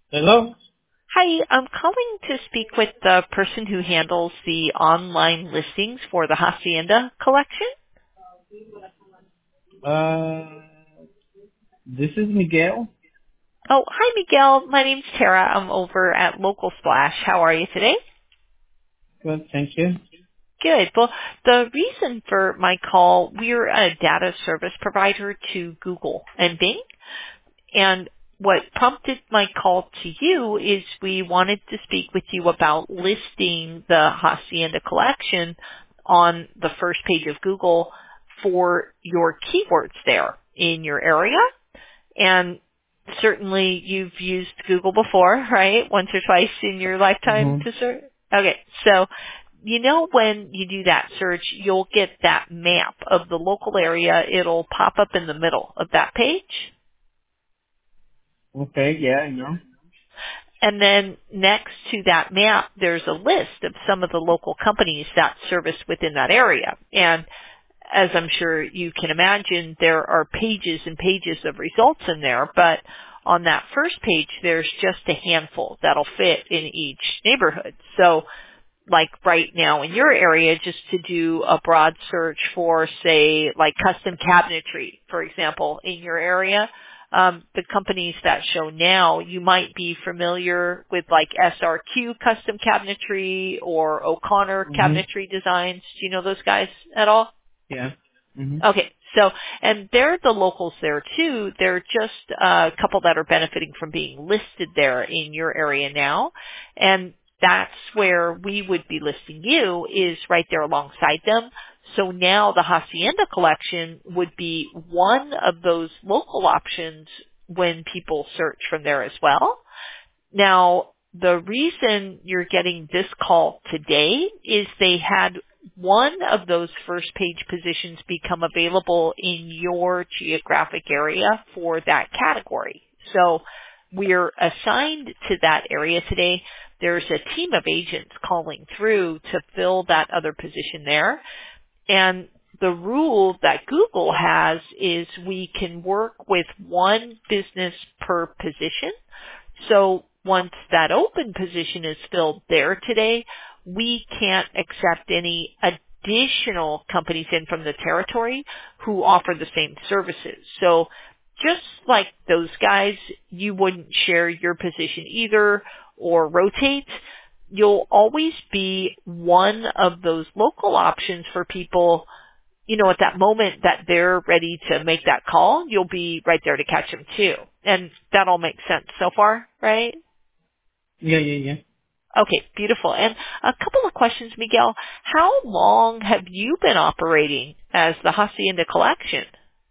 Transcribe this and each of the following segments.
Hello? Hi, I'm calling to speak with the person who handles the online listings for the Hacienda collection. Uh, this is Miguel. Oh, hi Miguel. My name's Tara. I'm over at Local Splash. How are you today? Good, thank you. Good. Well, the reason for my call, we're a data service provider to Google and Bing. And what prompted my call to you is we wanted to speak with you about listing the Hacienda collection on the first page of Google for your keywords there in your area. And certainly you've used Google before, right? Once or twice in your lifetime Mm-hmm. to search. Okay. So, when you do that search, you'll get that map of the local area. It'll pop up in the middle of that page. Okay, yeah, I know. And then next to that map, there's a list of some of the local companies that service within that area. And as I'm sure you can imagine, there are pages and pages of results in there, but on that first page, there's just a handful that'll fit in each neighborhood. So like right now in your area, just to do a broad search for, say, like custom cabinetry, for example, in your area, the companies that show now, you might be familiar with like SRQ custom cabinetry or O'Connor Mm-hmm. cabinetry designs. Do you know those guys at all? Yeah. Mm-hmm. Okay, so, and they're the locals there too. They're just a couple that are benefiting from being listed there in your area now. And that's where we would be listing you is right there alongside them. So now the Hacienda collection would be one of those local options when people search from there as well. Now, the reason you're getting this call today is they had one of those first page positions become available in your geographic area for that category. So we're assigned to that area today. There's a team of agents calling through to fill that other position there. And the rule that Google has is we can work with one business per position. So once that open position is filled there today, we can't accept any additional companies in from the territory who offer the same services. So just like those guys, you wouldn't share your position either or rotate. You'll always be one of those local options for people, at that moment that they're ready to make that call, you'll be right there to catch them too. And that all makes sense so far, right? Yeah, yeah, yeah. Okay, beautiful. And a couple of questions, Miguel. How long have you been operating as the Hacienda Collection?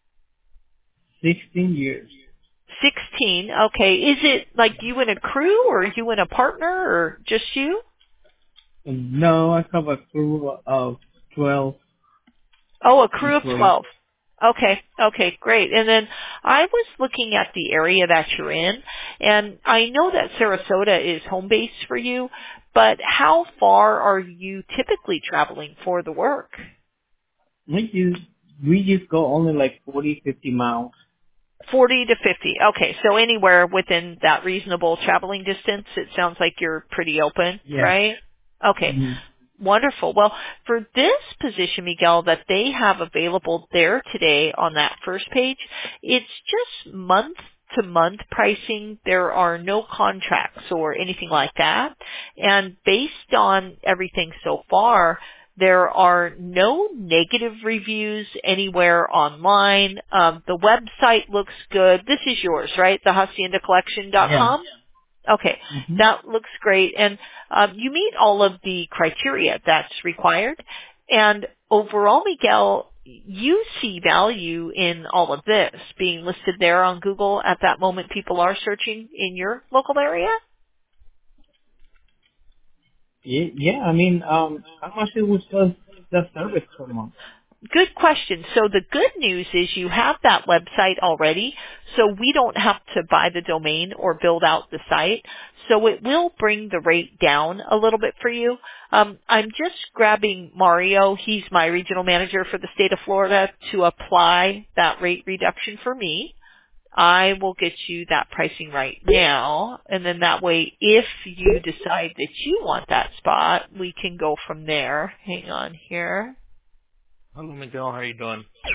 16 years. 16. Okay. Is it like you and a crew or you and a partner or just you? No, I have a crew of 12 Oh, a crew of employees. 12. Okay, okay, great. And then I was looking at the area that you're in, and I know that Sarasota is home base for you, but how far are you typically traveling for the work? We just go only like 40, 50 miles. 40 to 50. Okay, so anywhere within that reasonable traveling distance, it sounds like you're pretty open, Yeah. right? Okay. Mm-hmm. Wonderful. Well, for this position, Miguel, that they have available there today on that first page, it's just month to month pricing. There are no contracts or anything like that. And based on everything so far, there are no negative reviews anywhere online. The website looks good. This is yours, right? The Yeah. HaciendaCollection.com? Okay, Mm-hmm. that looks great. And you meet all of the criteria that's required. And overall, Miguel, you see value in all of this being listed there on Google at that moment people are searching in your local area? Yeah, I mean, how much it was the service per month? Good question. So the good news is you have that website already, so we don't have to buy the domain or build out the site. So it will bring the rate down a little bit for you. I'm just grabbing Mario. He's my regional manager for the state of Florida to apply that rate reduction for me. I will get you that pricing right now, and then that way, if you decide that you want that spot, we can go from there. Hang on here. Hello, Miguel. How are you doing?